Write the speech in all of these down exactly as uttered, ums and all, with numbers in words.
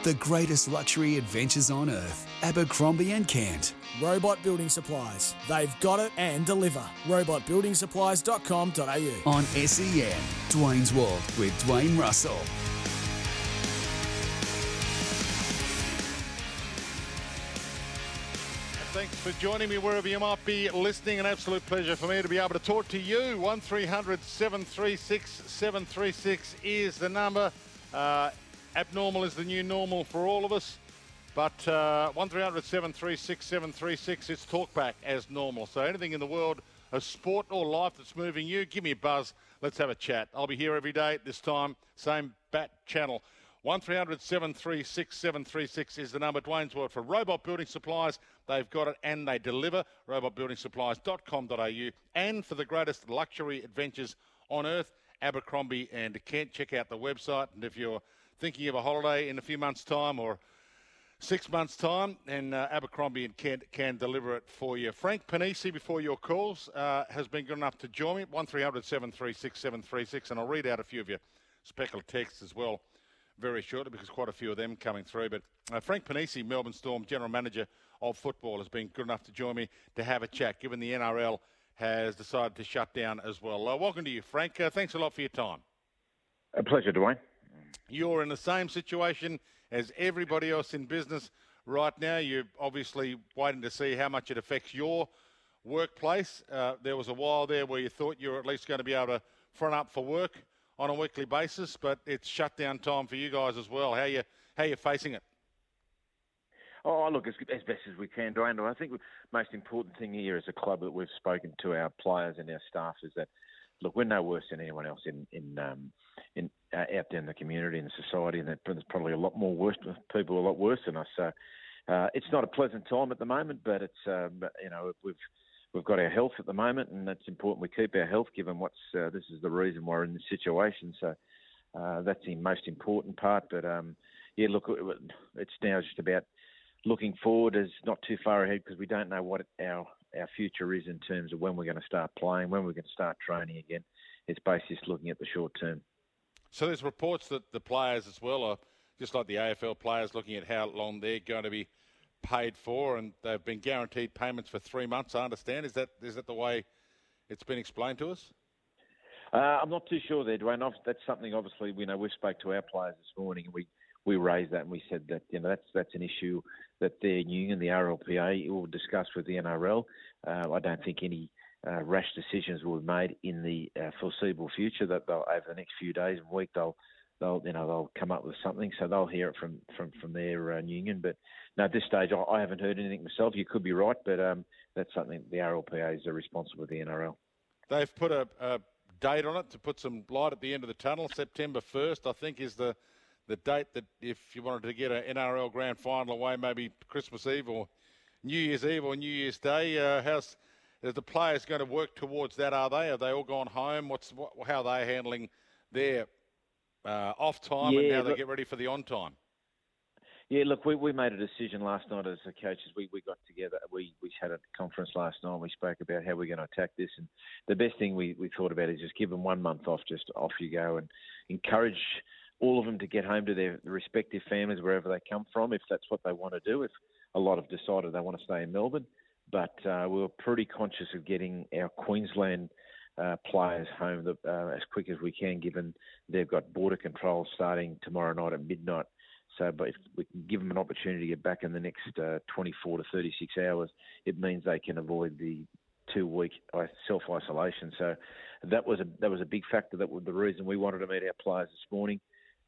The greatest luxury adventures on earth. Abercrombie and Kent. Robot Building Supplies. They've got it and deliver. robot building supplies dot com dot a u. On S E N, Dwayne's World with Dwayne Russell. Thanks for joining me wherever you might be listening. An absolute pleasure for me to be able to talk to you. one three hundred seven three six seven three six is the number. Uh, abnormal is the new normal for all of us. But uh, one three hundred seven three six seven three six is talkback as normal. So anything in the world of sport or life that's moving you, give me a buzz. Let's have a chat. I'll be here every day at this time. Same bat channel. one three hundred seven three six seven three six is the number. Dwayne's World for Robot Building Supplies. They've got it and they deliver. robot building supplies dot com dot a u. And for the greatest luxury adventures on earth, Abercrombie and Kent. Check out the website. And if you're thinking of a holiday in a few months' time or six months' time, and uh, Abercrombie and Kent can deliver it for you. Frank Panisi, before your calls, uh, has been good enough to join me. one three hundred seven three six seven three six. And I'll read out a few of your speculative texts as well very shortly, because quite a few of them coming through. But uh, Frank Panisi, Melbourne Storm General Manager of Football, has been good enough to join me to have a chat, given the N R L has decided to shut down as well. Uh, welcome to you, Frank. Uh, thanks a lot for your time. A pleasure, Dwayne. You're in the same situation as everybody else in business right now. You're obviously waiting to see how much it affects your workplace. Uh, there was a while there where you thought you were at least going to be able to front up for work on a weekly basis, but it's shutdown time for you guys as well. How you how you facing it? Oh, look, as, as best as we can, Dwayne. I think the most important thing here as a club that we've spoken to our players and our staff is that, look, we're no worse than anyone else in in um, in uh, out there in the community and the society, and there's probably a lot more worse people a lot worse than us. So uh, it's not a pleasant time at the moment, but it's um, you know we've. We've got our health at the moment, and it's important we keep our health, given what's uh, this is the reason we're in this situation. So uh, that's the most important part. But um, yeah, look, it's now just about looking forward, as not too far ahead, because we don't know what our our future is in terms of when we're going to start playing, when we're going to start training again. It's basically just looking at the short term. So there's reports that the players as well are just like the A F L players, looking at how long they're going to be paid for, and they've been guaranteed payments for three months, I understand. Is that is that the way it's been explained to us? Uh, I'm not too sure there, Dwayne. That's something, obviously, we know we spoke to our players this morning, and we, we raised that, and we said that, you know, that's that's an issue that their union, the R L P A, will discuss with the N R L. Uh, I don't think any uh, rash decisions will be made in the uh, foreseeable future. That they'll, over the next few days and week, they'll they'll you know they'll come up with something, so they'll hear it from from from their uh, union. But no, at this stage, I, I haven't heard anything myself. You could be right, but um, that's something the R L P A is responsible with the N R L. They've put a, a date on it to put some light at the end of the tunnel. September first, I think, is the the date that if you wanted to get an N R L Grand Final away, maybe Christmas Eve or New Year's Eve or New Year's Day. Uh, how's are the players going to work towards that? Are they? Have they all gone home? What's what, how are they handling their uh, off time yeah, and how look, they get ready for the on time? Yeah, look, we, we made a decision last night as the coaches. We, we got together. We, we had a conference last night. And we spoke about how we're going to attack this. And the best thing we, we thought about is just give them one month off, just off you go, and encourage all of them to get home to their respective families wherever they come from, if that's what they want to do. If a lot have decided they want to stay in Melbourne. But uh, we were pretty conscious of getting our Queensland uh, players home the, uh, as quick as we can, given they've got border control starting tomorrow night at midnight. So, but if we can give them an opportunity to get back in the next uh, twenty-four to thirty-six hours, it means they can avoid the two-week self-isolation. So that was a that was a big factor. That was the reason we wanted to meet our players this morning.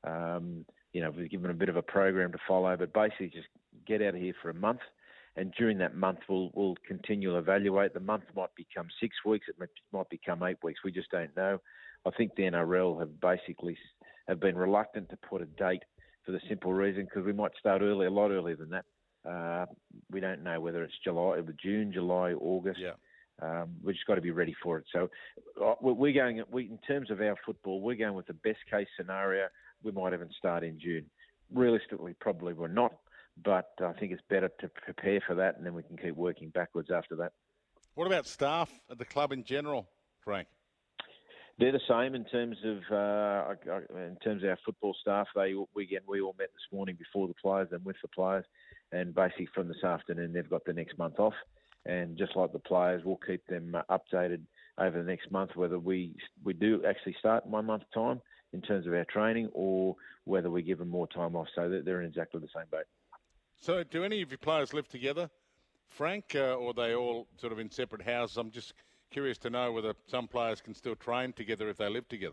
Um, you know, we've given them a bit of a program to follow, but basically just get out of here for a month. And during that month, we'll we'll continue to evaluate. The month might become six weeks. It might, might become eight weeks. We just don't know. I think the N R L have basically have been reluctant to put a date for the simple reason because we might start early, a lot earlier than that. Uh, we don't know whether it's July, June, July, August. Yeah. Um, we've just got to be ready for it. So uh, we're going. We, in terms of our football, we're going with the best case scenario. We might even start in June. Realistically, probably we're not. But I think it's better to prepare for that, and then we can keep working backwards after that. What about staff at the club in general, Frank? They're the same in terms of uh, in terms of our football staff. They we again we all met this morning before the players and with the players, and basically from this afternoon they've got the next month off. And just like the players, we'll keep them updated over the next month whether we we do actually start in one month's time in terms of our training, or whether we give them more time off. So that they're in exactly the same boat. So, do any of your players live together, Frank, uh, or are they all sort of in separate houses? I'm just curious to know whether some players can still train together if they live together.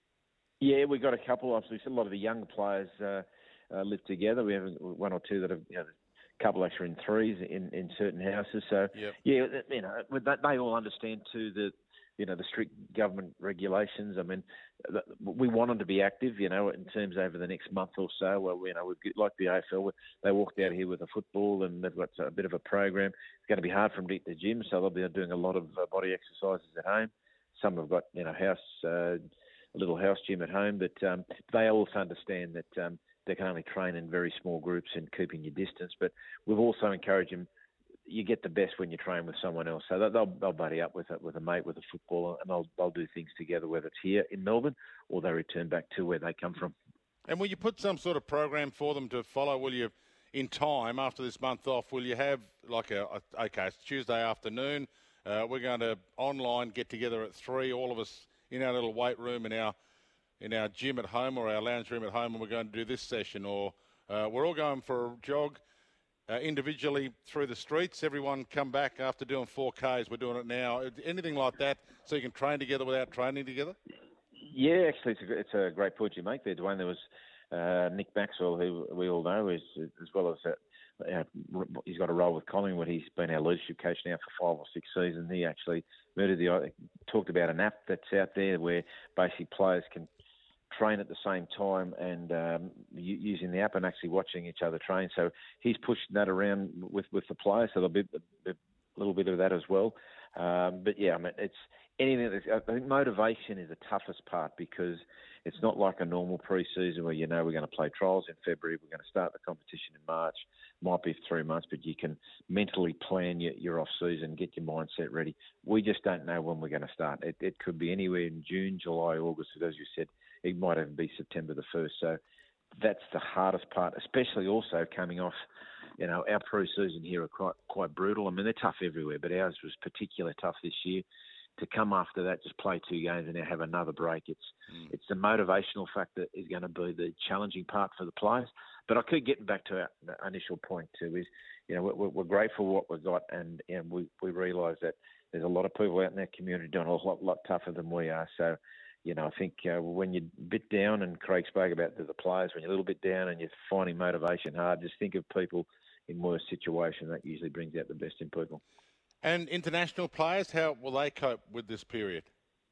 Yeah, we've got a couple. Obviously, a lot of the younger players uh, uh, live together. We have one or two that have, you know, a couple actually in threes in, in certain houses. So, yep. yeah, you know, they all understand too that, you know, the strict government regulations. I mean, we want them to be active, you know, in terms over the next month or so. Well, you know, we've, like the A F L, they walked out here with a football and they've got a bit of a program. It's going to be hard for them to get to the gym, so they'll be doing a lot of uh, body exercises at home. Some have got, you know, house, uh, a little house gym at home, but um, they also understand that um, they can only train in very small groups and keeping your distance. But we've also encouraged them. You get the best when you train with someone else. So they'll, they'll buddy up with a, with a mate, with a footballer, and they'll, they'll do things together, whether it's here in Melbourne or they return back to where they come from. And will you put some sort of program for them to follow? Will you, in time, after this month off, will you have like a, a okay, it's Tuesday afternoon, uh, we're going to online get together at three, all of us in our little weight room in our in our gym at home or our lounge room at home, and we're going to do this session, or uh, we're all going for a jog, Uh, individually through the streets, everyone come back after doing four Ks. We're doing it now. Anything like that, so you can train together without training together? Yeah, actually, it's a, it's a great point you make there, Dwayne. There was uh, Nick Maxwell, who we all know, is, as well as uh, uh, he's got a role with Collingwood. He's been our leadership coach now for five or six seasons. He actually murdered the talked about an app that's out there where basically players can train at the same time and um, using the app and actually watching each other train. So he's pushing that around with, with the players, so there'll be a, a little bit of that as well. Um, but yeah, I mean, it's anything. That, I think motivation is the toughest part, because it's not like a normal pre-season where you know we're going to play trials in February, we're going to start the competition in March. Might be three months, but you can mentally plan your, your off-season, get your mindset ready. We just don't know when we're going to start. It, it could be anywhere in June, July, August, as you said. It might even be September the first. So that's the hardest part, especially also coming off, you know, our pre-season here are quite quite brutal. I mean, they're tough everywhere, but ours was particularly tough this year. To come after that, just play two games and now have another break. It's mm. it's the motivational factor is going to be the challenging part for the players. But I keep getting back to our initial point too, is, you know, we're, we're grateful for what we've got, and, and we, we realise that there's a lot of people out in our community doing a lot, lot tougher than we are. So, you know, I think uh, when you're a bit down, and Craig spoke about the, the players, when you're a little bit down and you're finding motivation hard, just think of people in worse situations. That usually brings out the best in people. And international players, how will they cope with this period?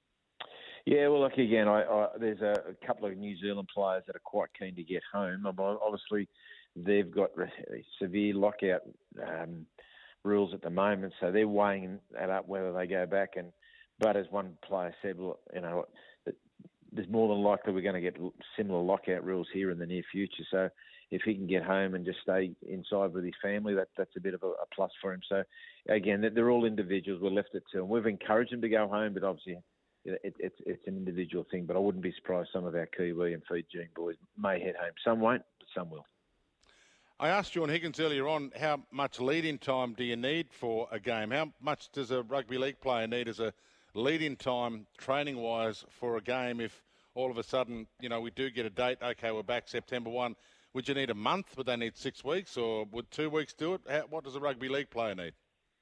Yeah, well, like again, I, I, there's a, a couple of New Zealand players that are quite keen to get home. Obviously, they've got severe lockout um, rules at the moment, so they're weighing that up whether they go back. And but as one player said, well, you know, there's more than likely we're going to get similar lockout rules here in the near future. So if he can get home and just stay inside with his family, that that's a bit of a, a plus for him. So again, they're all individuals. We're left it to them. We've encouraged them to go home, but obviously it, it's it's an individual thing. But I wouldn't be surprised some of our Kiwi and Fijian boys may head home. Some won't, but some will. I asked Shaun Higgins earlier on, how much lead-in time do you need for a game? How much does a rugby league player need as a lead-in time, training-wise, for a game if all of a sudden, you know, we do get a date, okay, we're back September first. Would you need a month? Would they need six weeks? Or would two weeks do it? How, what does a rugby league player need?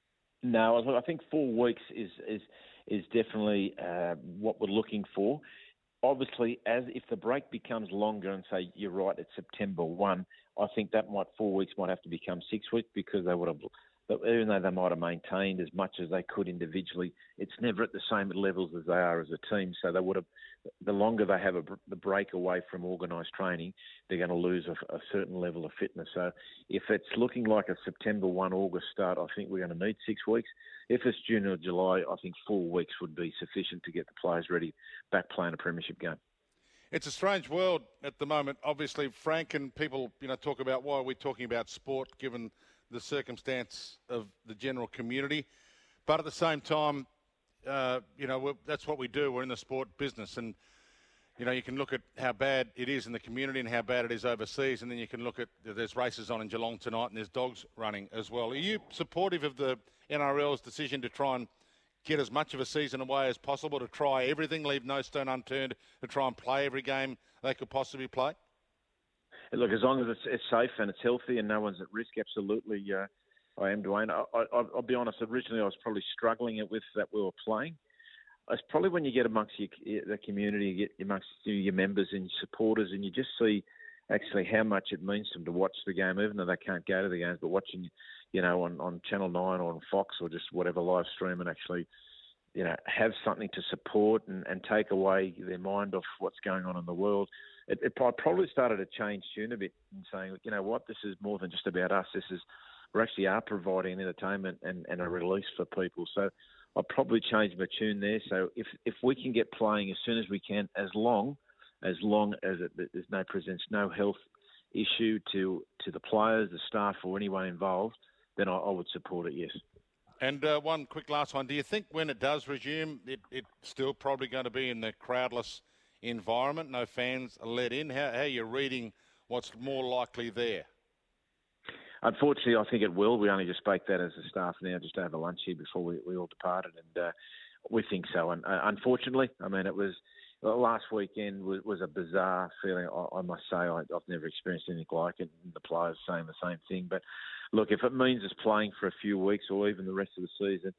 No, I think four weeks is is, is definitely uh, what we're looking for. Obviously, as if the break becomes longer and say, you're right, it's September first, I think that might four weeks might have to become six weeks because they would have... But even though they might have maintained as much as they could individually, it's never at the same levels as they are as a team. So they would have, the longer they have a, the break away from organised training, they're going to lose a, a certain level of fitness. So if it's looking like a September first, August start, I think we're going to need six weeks. If it's June or July, I think four weeks would be sufficient to get the players ready back playing a premiership game. It's a strange world at the moment. Obviously, Frank, and people, you know, talk about why are we talking about sport given the circumstance of the general community. But at the same time, uh, you know, we're, that's what we do. We're in the sport business, and you know, you can look at how bad it is in the community and how bad it is overseas, and then you can look at there's races on in Geelong tonight and there's dogs running as well. Are you supportive of the N R L's decision to try and get as much of a season away as possible, to try everything, leave no stone unturned, to try and play every game they could possibly play? Look, as long as it's, it's safe and it's healthy and no one's at risk, absolutely, uh, I am, Dwayne. I, I, I'll be honest, originally I was probably struggling with that we were playing. It's probably when you get amongst your, the community, you get amongst your members and your supporters, and you just see actually how much it means to them to watch the game, even though they can't go to the games, but watching, you know, on, on Channel nine or on Fox or just whatever live stream, and actually, you know, have something to support and, and take away their mind off what's going on in the world. It, it probably started to change tune a bit and saying, you know what, this is more than just about us. This is, we actually are providing entertainment and, and a release for people. So I'll probably change my tune there. So if if we can get playing as soon as we can, as long as long as it there's no presents no health issue to to the players, the staff, or anyone involved, then I, I would support it. Yes. And uh, one quick last one: do you think when it does resume, it, it's still probably going to be in the crowdless environment, no fans are let in? How, how are you reading what's more likely there? Unfortunately, I think it will. We only just spoke that as a staff now, just over lunch here before we, we all departed, and uh, we think so. And uh, unfortunately, I mean, it was last weekend was, was a bizarre feeling. I, I must say, I, I've never experienced anything like it. And the players saying the same thing. But look, if it means us playing for a few weeks or even the rest of the season,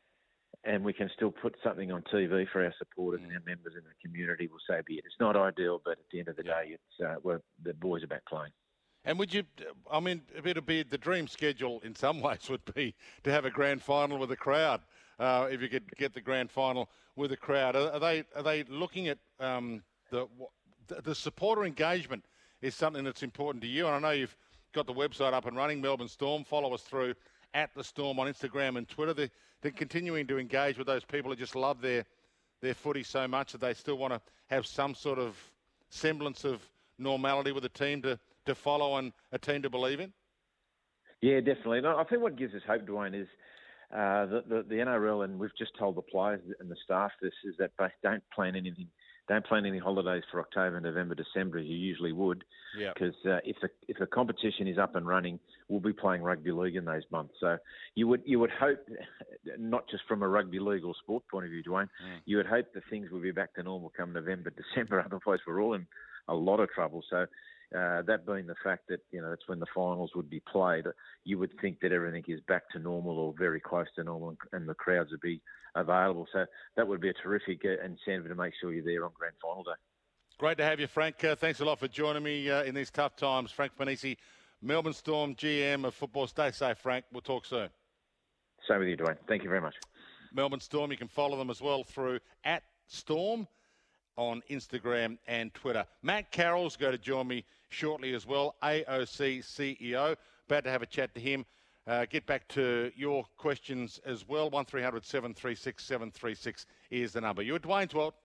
and we can still put something on T V for our supporters mm. and our members in the community, we'll say be it. It's not ideal, but at the end of the yeah. day, it's uh, we're, the boys are back playing. And would you, I mean, it'd be the dream schedule in some ways would be to have a grand final with a crowd. Uh, if you could get the grand final with a crowd, are, are they are they looking at um, the the supporter engagement is something that's important to you? And I know you've got the website up and running, Melbourne Storm. Follow us through at the Storm on Instagram and Twitter. They're, they're continuing to engage with those people who just love their their footy so much that they still want to have some sort of semblance of normality with a team to. to follow and a team to believe in? Yeah, definitely. No, I think what gives us hope, Dwayne, is uh, the, the, the N R L, and we've just told the players and the staff this, is that they don't plan anything, don't plan any holidays for October, November, December as you usually would, because yep. uh, if the if the competition is up and running, we'll be playing rugby league in those months. So you would you would hope, not just from a rugby league or sport point of view, Dwayne, mm. you would hope that things will be back to normal come November, December. Otherwise, we're all in a lot of trouble. So. Uh, that being the fact that, you know, that's when the finals would be played, you would think that everything is back to normal or very close to normal, and, and the crowds would be available. So that would be a terrific uh, incentive to make sure you're there on grand final day. Great to have you, Frank. Uh, thanks a lot for joining me uh, in these tough times. Frank Ponissi, Melbourne Storm G M of football. Stay safe, Frank. We'll talk soon. Same with you, Dwayne. Thank you very much. Melbourne Storm, you can follow them as well through at Storm on Instagram and Twitter. Matt Carroll's going to join me shortly as well, A O C C E O. About to have a chat to him. Uh, get back to your questions as well. one three hundred seven three six seven three six is the number. You're at Dwayne's World.